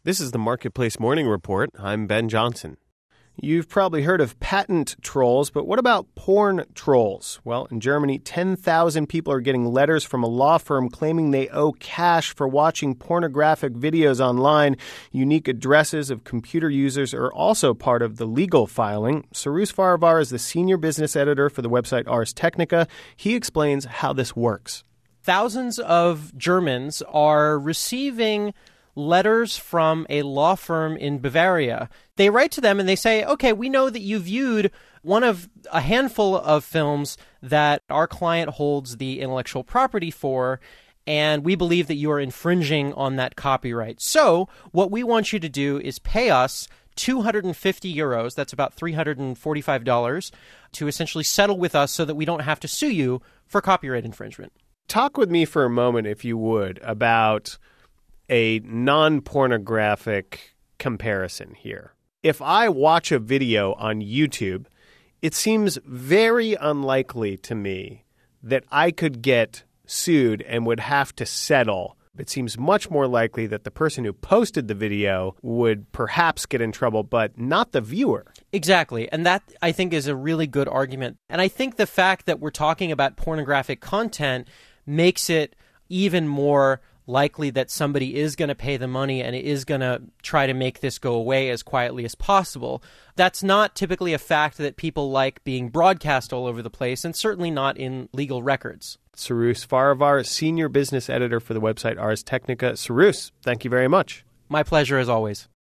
This is the Marketplace Morning Report. I'm Ben Johnson. You've probably heard of patent trolls, but what about porn trolls? Well, in Germany, 10,000 people are getting letters from a law firm claiming they owe cash for watching pornographic videos online. Unique addresses of computer users are also part of the legal filing. Cyrus Farivar is the senior business editor for the website Ars Technica. He explains how this works. Thousands of Germans are receiving letters from a law firm in Bavaria. They write to them and they say, okay, we know that you viewed one of a handful of films that our client holds the intellectual property for, and we believe that you are infringing on that copyright. So what we want you to do is pay us 250 euros, that's about $345, to essentially settle with us so that we don't have to sue you for copyright infringement. Talk with me for a moment, if you would, about a non-pornographic comparison here. If I watch a video on YouTube, it seems very unlikely to me that I could get sued and would have to settle. It seems much more likely that the person who posted the video would perhaps get in trouble, but not the viewer. Exactly. And that, I think, is a really good argument. And I think the fact that we're talking about pornographic content makes it even more likely that somebody is going to pay the money and is going to try to make this go away as quietly as possible. That's not typically a fact that people like being broadcast all over the place, and certainly not in legal records. Cyrus Farivar, senior business editor for the website Ars Technica. Cyrus, thank you very much. My pleasure as always.